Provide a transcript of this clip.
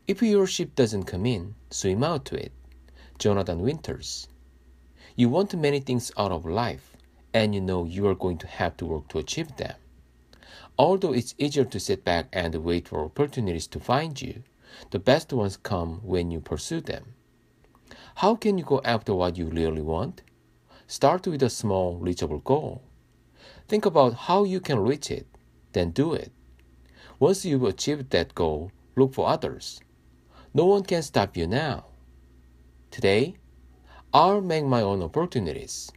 If your ship doesn't come in, swim out to it. Jonathan Winters. You want many things out of life, and you know you are going to have to work to achieve them. Although it's easier to sit back and wait for opportunities to find you, the best ones come when you pursue them. How can you go after what you really want? Start with a small, reachable goal. Think about how you can reach it, then do it. Once you've achieved that goal, look for others. No one can stop you now. Today, I'll make my own opportunities.